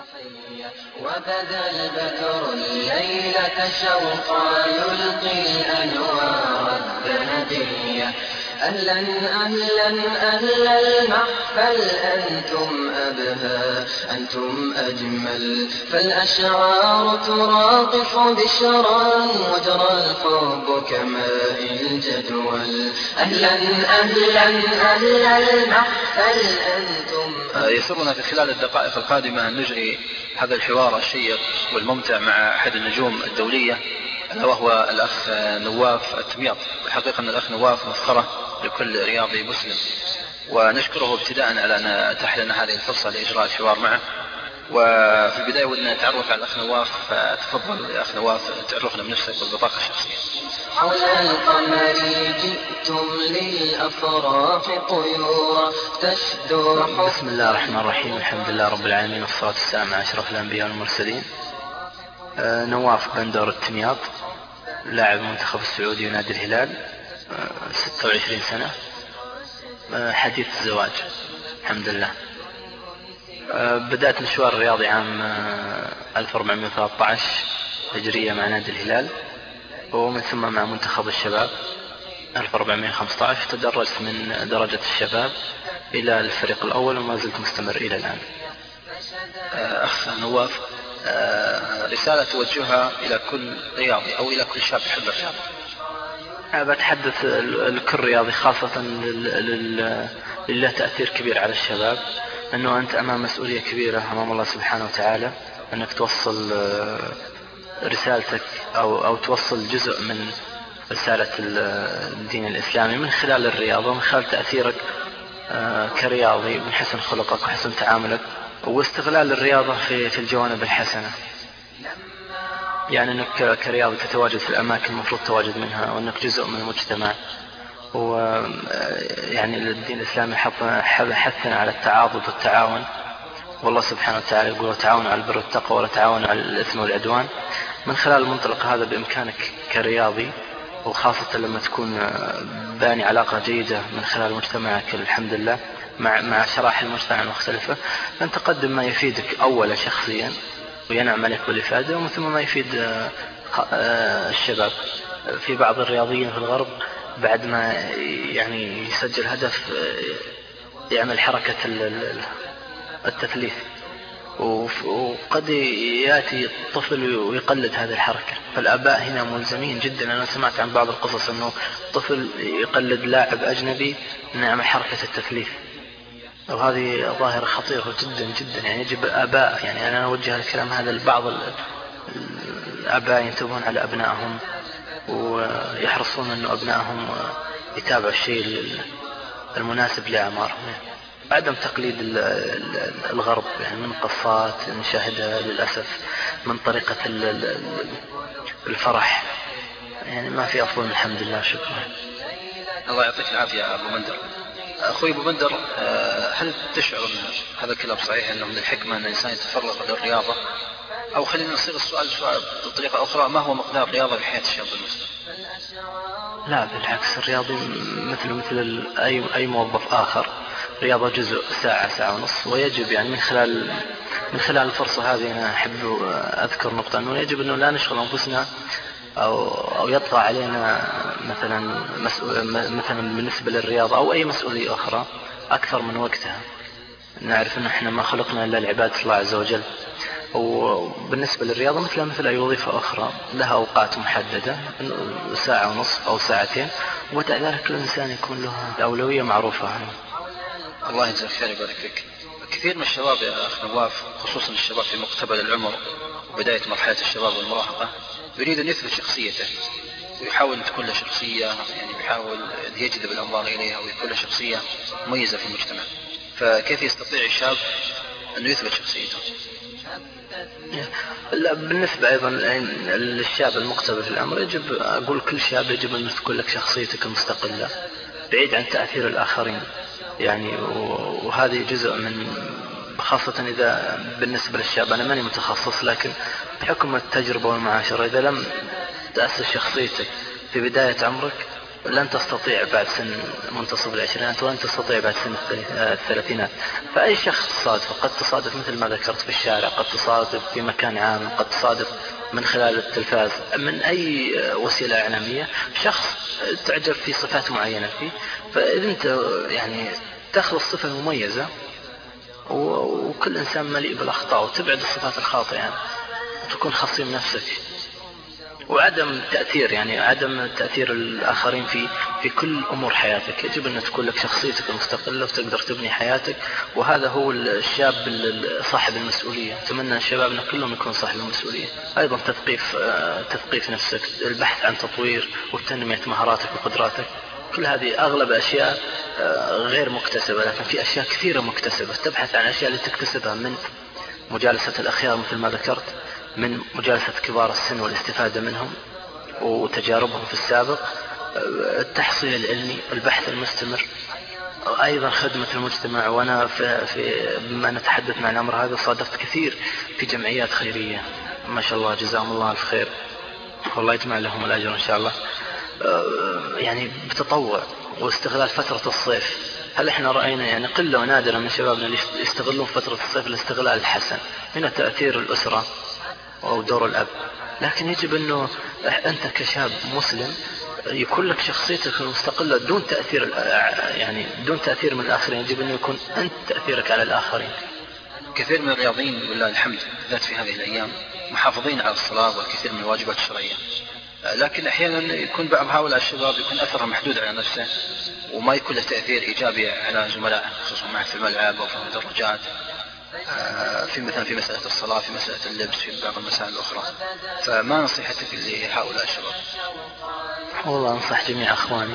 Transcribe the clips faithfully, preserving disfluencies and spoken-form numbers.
وبدا البدر الليلة شوقا يلقي الأنوار الذهبية. أهلا أهلا أهلا المحفل أنتم أبهى أنتم أجمل، فالأشعار تراقص بشرا وجرى الحب كماء الجدول. أهلا أهلا أهلا المحفل أنتم أبهى. يسرنا في خلال الدقائق القادمة أن نجري هذا الحوار الشيق والممتع مع أحد النجوم الدولية وهو الأخ نواف التمياط. الحقيقة أن الأخ نواف مفخرة لكل رياضي مسلم، ونشكره ابتداء على أن أتاح لنا هذه الفرصة لإجراء الحوار معه. وفي البداية ودنا نتعرف على الأخ نواف، فتفضل يا أخ نواف تعرفنا بنفسك والبطاقة الشخصية. حول القمر جئتم للأفراح طيورا تشدو. بسم الله الرحمن الرحيم، الحمد لله رب العالمين، والصلاة والسلام على أشرف الأنبياء والمرسلين. آه نواف بن دور التمياط، لاعب المنتخب السعودي ونادي الهلال، آه ستة وعشرين سنة، آه حديث الزواج الحمد لله. آه بدأت مشوار رياضي عام آه ألف وأربعمائة وثلاثة عشر هجرية مع نادي الهلال، ومن ثم مع منتخب الشباب ألف وأربعمائة وخمسة عشر. تدرجت من درجة الشباب إلى الفريق الأول وما زلت مستمر إلى الآن. أخ نواف، رسالة توجهها إلى كل رياضي أو إلى كل شاب يحب الرياضة. بتحدث لكل رياضي، خاصة لله تأثير كبير على الشباب، أنه أنت أمام مسؤولية كبيرة أمام الله سبحانه وتعالى، أنك توصل رسالتك أو, أو توصل جزء من رسالة الدين الإسلامي من خلال الرياضة ومن خلال تأثيرك كرياضي من حسن خلقك وحسن تعاملك واستغلال الرياضة في في الجوانب الحسنة. يعني أنك كرياضي تتواجد في الأماكن المفروض تواجد منها، وأنك جزء من المجتمع. ويعني الدين الإسلامي حثنا على التعاضد والتعاون، والله سبحانه وتعالى يقول تعاونوا على البر والتقوى ولا تعاونوا على الإثم والعدوان. من خلال المنطلق هذا بإمكانك كرياضي، وخاصة لما تكون باني علاقة جيدة من خلال مجتمعك الحمد لله مع مع شرائح المجتمع المختلفة، أن تقدم ما يفيدك أولا شخصيا وينعم عليك بالإفادة، ومن ثم ما يفيد الشباب. في بعض الرياضيين في الغرب بعد ما يعني يسجل هدف يعمل حركة التثليث، وقد يأتي الطفل ويقلد هذه الحركة. فالآباء هنا ملزمين جدا. أنا سمعت عن بعض القصص أنه طفل يقلد لاعب أجنبي يعمل حركة التثليث، وهذه ظاهرة خطيرة جدا جدا. يعني يجب الآباء، يعني أنا أوجه الكلام هذا لبعض الآباء ينتبهون على أبنائهم ويحرصون أن أبنائهم يتابعوا الشيء المناسب لأعمارهم، عدم تقليد الغرب. يعني من قصات نشاهدها للأسف، من طريقة الفرح، يعني ما في أفضل الحمد لله. شكرا. الله يعطيك العافية أبو بندر. أخوي أبو بندر، هل تشعر أن هذا الكلام صحيح، أنه من الحكمة أن الإنسان يتفرغ للرياضة؟ أو خلينا نصيغ السؤال بطريقة أخرى، ما هو مقدار الرياضة في حياة الشاب المسلم؟ لا بالعكس، الرياضي مثل مثل أي أي موظف آخر. رياضة جزء ساعة ساعة ونص، ويجب يعني من خلال من خلال الفرصة هذه أنا أحب أذكر نقطة، أنه يجب أنه لا نشغل أنفسنا أو أو يطغى علينا مثلا مثلا بالنسبة للرياضة أو أي مسؤولية أخرى أكثر من وقتها. نعرف أن إحنا ما خلقنا إلا لعبادة الله عز وجل، وبالنسبة للرياضة مثل مثل أي وظيفة أخرى لها أوقات محددة، ساعة ونصف أو ساعتين، وبعد ذلك الإنسان يكون له الأولوية معروفة. الله يجزاك خير ويبارك فيك. كثير من الشباب يا أخ نواف، خصوصا الشباب في مقتبل العمر وبداية مرحلة الشباب والمراهقة، يريد أن يثبت شخصيته ويحاول أن تكون له شخصية، يعني بيحاول أن يجذب الأنظار إليها ويكون له شخصية مميزة في المجتمع. فكيف يستطيع الشاب أن يثبت شخصيته؟ لا بالنسبة أيضا للشاب المقتبل في الأمر، يجب أقول كل شاب يجب أن تكون لك شخصيتك المستقلة بعيد عن تأثير الآخرين. يعني وهذه جزء من، خاصة إذا بالنسبة للشاب، أنا ماني متخصص، لكن بحكم التجربة والمعاشرة إذا لم تأسس شخصيتك في بداية عمرك لن تستطيع بعد سن منتصف العشرينات ولن تستطيع بعد سن الثلاثينات. فأي شخص تصادف، قد تصادف مثل ما ذكرت في الشارع، قد تصادف في مكان عام، قد تصادف من خلال التلفاز، من أي وسيلة إعلامية، شخص تعجب في صفات معينة فيه، فإذا أنت يعني تأخذ الصفة المميزة، وكل إنسان مليء بالأخطاء، وتبعد الصفات الخاطئة يعني، وتكون خصيم نفسك. وعدم تأثير يعني عدم تأثير الآخرين في في كل أمور حياتك. يجب أن تكون لك شخصيتك المستقلة وتقدر تبني حياتك، وهذا هو الشاب صاحب المسؤولية. أتمنى شبابنا كلهم يكون صاحب المسؤولية. أيضا تثقيف تثقيف نفسك، البحث عن تطوير وتنمية مهاراتك وقدراتك. كل هذه أغلب أشياء غير مكتسبة، لكن في أشياء كثيرة مكتسبة. تبحث عن أشياء اللي تكتسبها من مجالسة الأخيار مثل ما ذكرت، من مجالسة كبار السن والاستفادة منهم وتجاربهم في السابق، التحصيل العلمي، البحث المستمر، أيضا خدمة المجتمع. وأنا في, في بما نتحدث مع الأمر هذا صادفت كثير في جمعيات خيرية ما شاء الله، جزاهم الله الف خير، والله يجمع لهم الأجر إن شاء الله، يعني بتطوع واستغلال فترة الصيف. هل احنا رأينا يعني قلة ونادرة من شبابنا اللي يستغلون فترة الصيف الاستغلال الحسن؟ هنا تأثير الأسرة أو دور الأب، لكن يجب أنه أنت كشاب مسلم يكون لك شخصيتك المستقلة دون تأثير يعني دون تأثير من الآخرين. يجب أنه يكون أنت تأثيرك على الآخرين. كثير من الرياضيين بالله الحمد بالذات في هذه الأيام محافظين على الصلاة والكثير من الواجبات الشرعية، لكن أحيانا يكون بعض هؤلاء الشباب يكون أثره محدود على نفسه وما يكون له تأثير إيجابي على زملائه، خصوصا معه في الملعب أو في المدرجات، في مثلا في مسألة الصلاة، في مسألة اللبس، في بعض المسائل الأخرى. فما نصيحتك لهؤلاء الشباب؟ والله أنصح جميع أخواني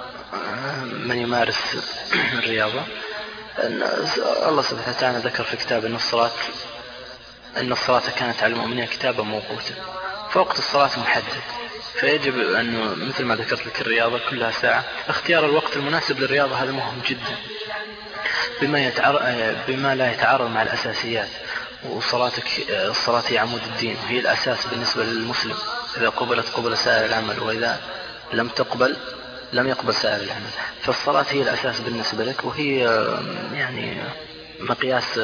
من يمارس الرياضة أن الله سبحانه وتعالى ذكر في كتاب أن الصلاة أن الصلاة كانت على المؤمنين كتابا موقوتا، فوقت الصلاة محدد، فيجب أنه مثل ما ذكرت لك الرياضة كلها ساعة، اختيار الوقت المناسب للرياضة هذا مهم جدا بما, يتعر... بما لا يتعارض مع الأساسيات. وصلاتك الصلاة هي عمود الدين، وهي الأساس بالنسبة للمسلم، إذا قبلت قبل سائر العمل، وإذا لم تقبل لم يقبل سائر العمل. فالصلاة هي الأساس بالنسبة لك، وهي يعني مقياس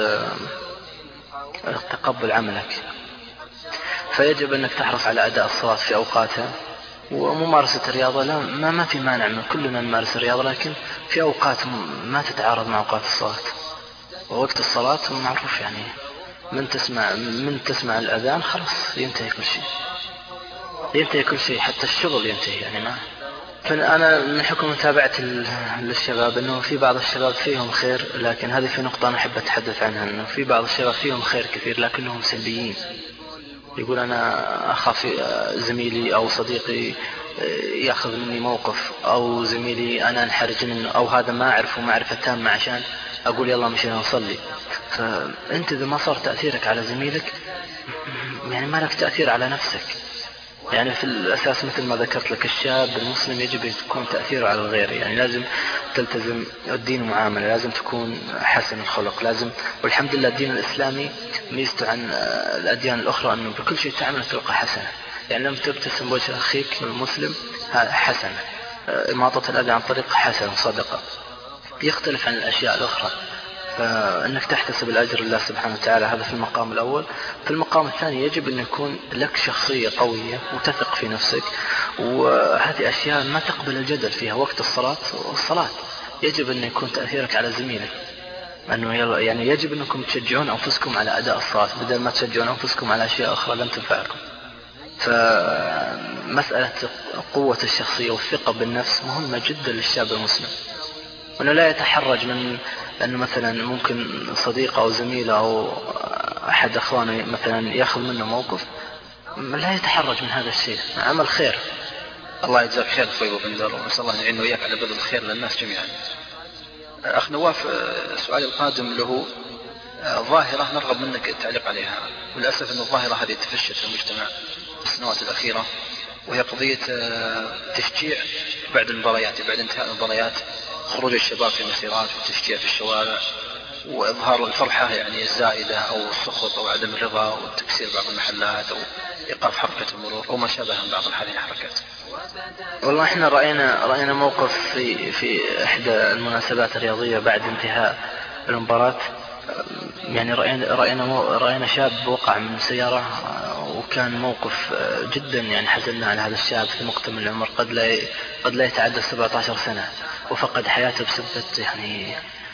تقبل عملك. فيجب أنك تحرص على أداء الصلاة في أوقاتها، وممارسة الرياضة لا ما, ما في مانع من كلنا نمارس الرياضة، لكن في أوقات ما تتعارض مع أوقات الصلاة. ووقت الصلاة معروف يعني من تسمع من تسمع الأذان خلاص ينتهي كل شيء، ينتهي كل شيء، حتى الشغل ينتهي يعني ما. فأنا من حكم متابعة للشباب أنه في بعض الشباب فيهم خير، لكن هذه في نقطة أنا أحب أتحدث عنها، أنه في بعض الشباب فيهم خير كثير لكنهم سلبيين. يقول أنا أخاف زميلي أو صديقي يأخذ مني موقف، أو زميلي أنا انحرج منه، أو هذا ما أعرفه معرفة تامة عشان أقول يلا مشينا نصلي. فأنت إذا ما صار تأثيرك على زميلك يعني ما لك تأثير على نفسك. يعني في الأساس مثل ما ذكرت لك الشاب المسلم يجب أن يكون تأثيره على الغير، يعني لازم تلتزم الدين معاملة، لازم تكون حسن الخلق، لازم. والحمد لله الدين الإسلامي ميزته عن الأديان الأخرى أنه بكل شيء تعمل تلقى حسنة. يعني لما تبتسم بوجه أخيك المسلم حسنة، إماطة الأذى عن طريق حسنة صدقة، يختلف عن الأشياء الأخرى. فإنك تحتسب الأجر لله سبحانه وتعالى، هذا في المقام الأول. في المقام الثاني يجب أن يكون لك شخصية قوية وتثق في نفسك، وهذه أشياء ما تقبل الجدل فيها. وقت الصلاة والصلاة يجب أن يكون تأثيرك على زميلك، أنه يعني يجب أنكم تشجعون أنفسكم على أداء الصلاة بدل ما تشجعون أنفسكم على أشياء أخرى لن تنفعكم. فمسألة قوة الشخصية والثقة بالنفس مهمة جدا للشاب المسلم، وأنه لا يتحرج من أنه مثلا ممكن صديق أو زميل أو أحد أخوانه مثلا يأخذ منه موقف، لا يتحرج من هذا الشيء، عمل خير. الله يجزاك خير أخوي أبو بندر، ونسأل الله يعيننا وإياك على بذل الخير للناس جميعا. أخ نواف، السؤال القادم له ظاهرة نرغب منك التعليق عليها، وللأسف أن الظاهرة هذه تفشت في المجتمع في السنوات الأخيرة، وهي قضية تشجيع بعد المباريات، بعد انتهاء المباريات خروج الشباب في مسيرات والتشجيع في الشوارع، وإظهار الفرحة يعني الزائدة أو السخط أو عدم الرضا، والتكسير بعض المحلات أو إيقاف حركة المرور أو ما شابه من بعض هذه الحركات؟ والله احنا رأينا رأينا موقف في في إحدى المناسبات الرياضية بعد انتهاء المباراة. يعني رأينا رأينا رأينا شاب وقع من سيارة، وكان موقف جدا يعني حزننا على هذا الشاب في مقتبل العمر، قد لا قد لا يتعدى سبعة عشر سنة، وفقد حياته بسبب يعني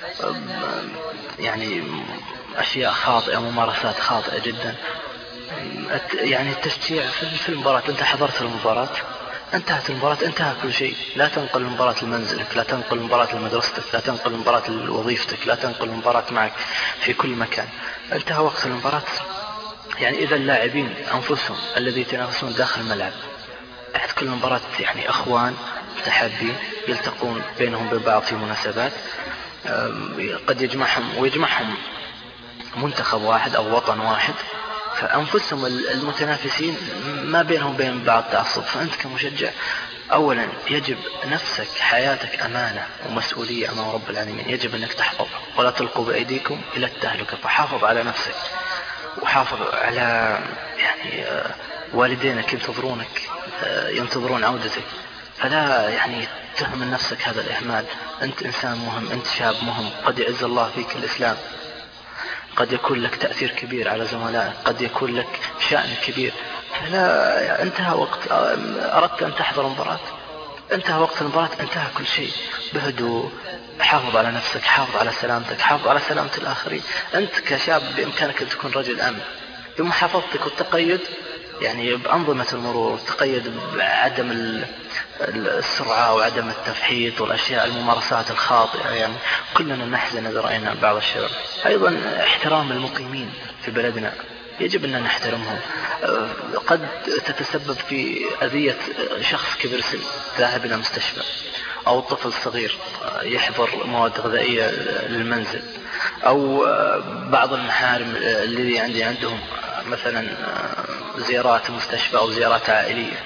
يعني أشياء خاطئة، ممارسات خاطئة جدا. يعني التشجيع في المباراة، أنت حضرت المباراة، انتهت المباراة، انتهى كل شيء. لا تنقل المباراة لمنزلك، لا تنقل المباراة لمدرستك، لا تنقل المباراة لوظيفتك، لا تنقل المباراة معك في كل مكان. انتهى وقت المباراة. يعني إذا اللاعبين أنفسهم الذي يتنافسون داخل الملعب بعد كل مباراة يعني أخوان متحابين يلتقون بينهم ببعض في مناسبات، قد يجمعهم ويجمعهم منتخب واحد أو وطن واحد، فأنفسهم المتنافسين ما بينهم بين بعض تعصب. فأنت كمشجع أولا يجب نفسك، حياتك أمانة ومسؤولية أمام رب العالمين، يجب أنك تحفظ، ولا تلقوا بأيديكم إلى التهلكة. فحافظ على نفسك، وحافظ على يعني والدينك ينتظرونك، ينتظرون عودتك، فلا يعني تهم من نفسك هذا الإهمال. أنت إنسان مهم، أنت شاب مهم، قد يعز الله فيك الإسلام، قد يكون لك تأثير كبير على زملائك، قد يكون لك شأن كبير. فلا انتهى وقت، أردت أن تحضر مباراة، انتهى وقت المباراة، انتهى كل شيء. بهدوء، حافظ على نفسك، حافظ على سلامتك، حافظ على سلامة الآخرين. أنت كشاب بإمكانك أن تكون رجل أمن بمحافظتك والتقيد يعني بأنظمة المرور، تقيد بعدم السرعة وعدم التفحيط والأشياء الممارسات الخاطئة. يعني كلنا نحزن إذا رأينا بعض الشباب. أيضا احترام المقيمين في بلدنا، يجب أن نحترمهم. قد تتسبب في أذية شخص كبير سن ذاهب إلى مستشفى، أو طفل صغير يحضر مواد غذائية للمنزل، أو بعض المحارم الذي عندي عندهم مثلا زيارات مستشفى أو زيارات عائلية.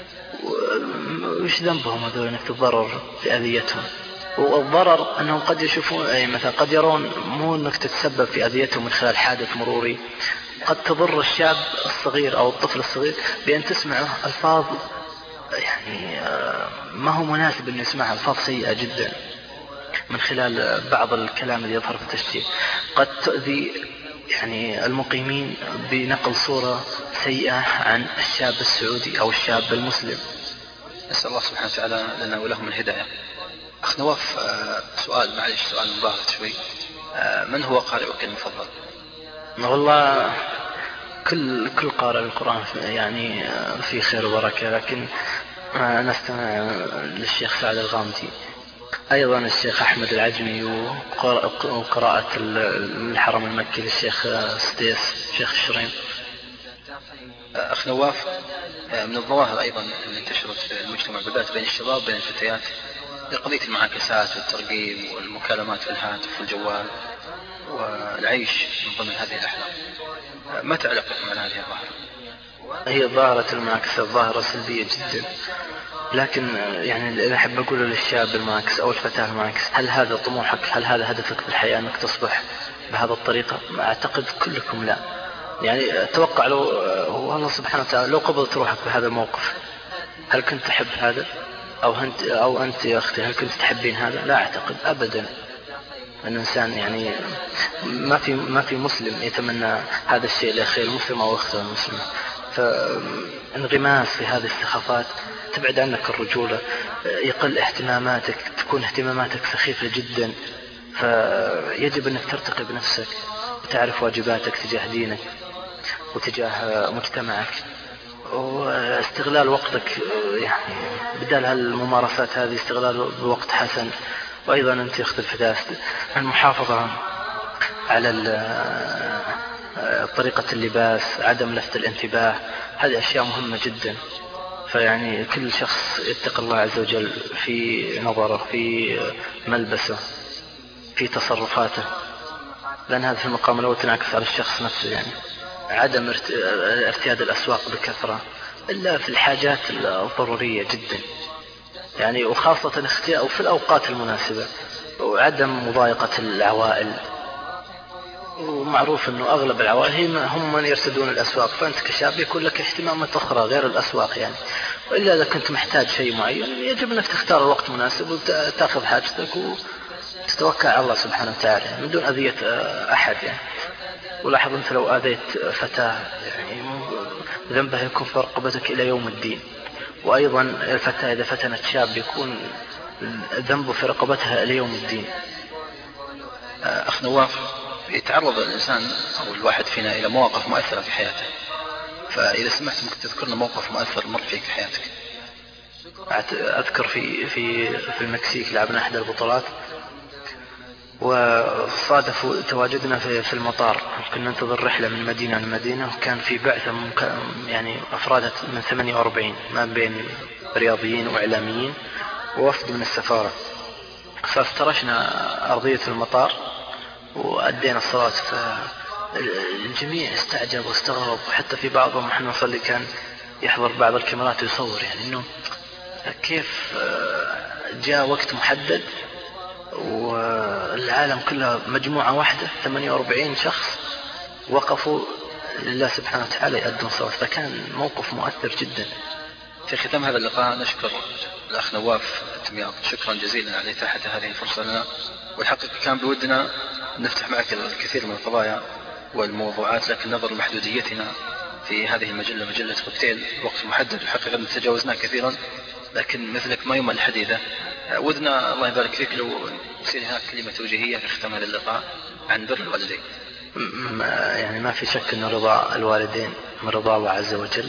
وش ذنبهم هذول انك تتضرر في اذيتهم؟ والضرر انهم قد يشوفون اي مثلا قد يرون مو انك تتسبب في اذيتهم من خلال حادث مروري، قد تضر الشاب الصغير او الطفل الصغير بان تسمعه الفاظ يعني ما هو مناسب ان يسمعها، الفاظ سيئة جدا من خلال بعض الكلام اللي يظهر في التسجيل. قد تؤذي يعني المقيمين بنقل صورة سيئة عن الشاب السعودي او الشاب المسلم. نسأل الله سبحانه وتعالى لنا ولهم الهداية. أخ نواف، سؤال معلش سؤال مباغت شوي، من هو قارئك المفضل؟ والله كل كل قارئ القرآن يعني في خير وبركة، لكن أنا استمع للشيخ سعد الغامدي، أيضا الشيخ أحمد العجمي، وقراءة الحرم المكي للشيخ سديس شيخ الشريم. أخ نواف، من الظواهر أيضا اللي انتشرت في المجتمع بالذات بين الشباب بين الفتيات قضية المعاكسات والترقيب والمكالمات في الهاتف والجوال والعيش من ضمن هذه الأحلام. ما تعلقك مع هذه الظاهرة؟ هي ظاهرة المعاكسة ظاهرة سلبية جدا، لكن يعني اللي أحب أقوله للشاب المعاكس أو الفتاة المعاكس، هل هذا طموحك؟ هل هذا هدفك في الحياة أنك تصبح بهذه الطريقة؟ أعتقد كلكم لا. يعني أتوقع لو والله سبحانه وتعالى لو قبضت روحك بهذا الموقف، هل كنت تحب هذا؟ أو أنت أو أنت يا أختي هل كنت تحبين هذا؟ لا أعتقد أبدا. الإنسان يعني ما في ما في مسلم يتمنى هذا الشيء لأخيه المسلم أو أخته المسلمة. فانغماس في هذه السخافات تبعد عنك الرجولة، يقل اهتماماتك، تكون اهتماماتك سخيفة جدا. فيجب أنك ترتقي بنفسك وتعرف واجباتك تجاه دينك وتجاه مجتمعك، واستغلال وقتك يعني بدل هالممارسات هذه استغلال بوقت حسن. وأيضا أنت يا أخت الفتاة المحافظة على طريقة اللباس، عدم لفت الانتباه، هذه أشياء مهمة جدا. فيعني كل شخص يتقي الله عز وجل في نظره، في ملبسه، في تصرفاته، لأن هذا في المقام الأول تنعكس على الشخص نفسه. يعني عدم ارتياد الأسواق بكثرة إلا في الحاجات الضرورية جدا، يعني وخاصة اختيار في الأوقات المناسبة، وعدم مضايقة العوائل. ومعروف أنه أغلب العوائل هم من يرتدون الأسواق، فأنت كشاب يكون لك اهتمامات أخرى غير الأسواق يعني. وإلا إذا كنت محتاج شيء معين يجب أنك تختار الوقت مناسب وتأخذ حاجتك وتتوكل على الله سبحانه وتعالى من دون أذية أحد يعني. ولاحظ أنت لو آذيت فتاة يعني ذنبها يكون في رقبتك إلى يوم الدين. وأيضا الفتاة إذا فتنت شاب يكون ذنبه في رقبتها إلى يوم الدين. أخ نواف، يتعرض الإنسان أو الواحد فينا إلى مواقف مؤثرة في حياته، فإذا سمحت ممكن تذكرنا موقف مؤثر مر فيك في حياتك. أذكر في في في المكسيك لعبنا أحد البطولات، وصادفوا تواجدنا في في المطار. كنا ننتظر رحلة من مدينة لمدينة، وكان في بعثة يعني أفرادها من ثمانية وأربعين ما بين رياضيين وإعلاميين ووفد من السفارة. فافترشنا أرضية المطار وأدينا الصلاة، فالجميع استعجب واستغرب، وحتى في بعضهم نحن نصلي كان يحضر بعض الكاميرات ويصور يعني إنه كيف جاء وقت محدد والعالم كلها مجموعة واحدة ثمانية وأربعين شخص وقفوا لله سبحانه وتعالى يؤدون صلاة. فكان موقف مؤثر جدا. في ختام هذا اللقاء نشكر الأخ نواف التمياط شكرا جزيلا على إتاحة هذه الفرصة لنا، والحقيقة كان بودنا نفتح معك الكثير من القضايا والموضوعات، لكن نظرا لمحدوديتنا في هذه المجلة مجلة كوكتيل وقت محدد الحقيقة تجاوزنا كثيرا، لكن مثلك ما يمل حديثة. ودنا الله يبارك فيك لو تصير هناك كلمة توجيهية في ختام هذا اللقاء عن بر الوالدين. يعني ما في شك أن رضا الوالدين من رضا الله عز وجل،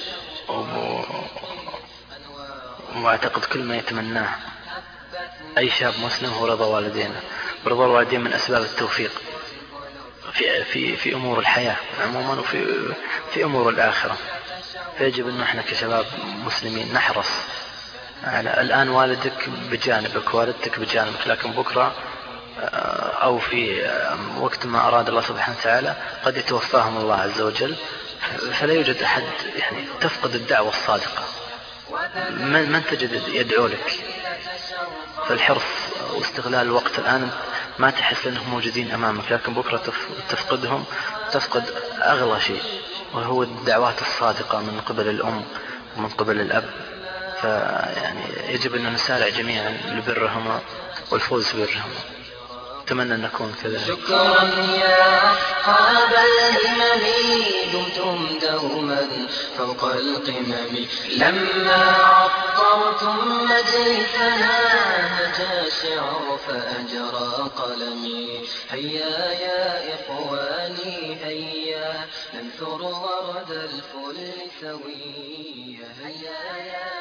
وأعتقد كل ما يتمناه أي شاب مسلم هو رضا والدينه. رضا الوالدين من أسباب التوفيق في في في أمور الحياة عموما وفي في أمور الآخرة. فيجب أن احنا كشباب مسلمين نحرص على الآن والدك بجانبك والدتك بجانبك، لكن بكرة أو في وقت ما أراد الله سبحانه وتعالى قد يتوفاهم الله عز وجل، فلا يوجد أحد يعني تفقد الدعوة الصادقة، من, من تجد يدعو لك. فالحرص واستغلال الوقت الآن ما تحس أنهم موجودين أمامك، لكن بكرة تفقدهم، تفقد أغلى شيء وهو الدعوات الصادقة من قبل الأم ومن قبل الأب. فيعني يجب أن نسارع جميعا لبرهما والفوز برهما. أتمنى أن نكون كذلك. شكرا يا أصحاب الهمم دمتم دوما فوق القمم، لما عطرتم مجلسنا هجا الشعر فأجرى قلمي. هيا يا إخواني هيا ننثر ورد الفل سويا، هيا يا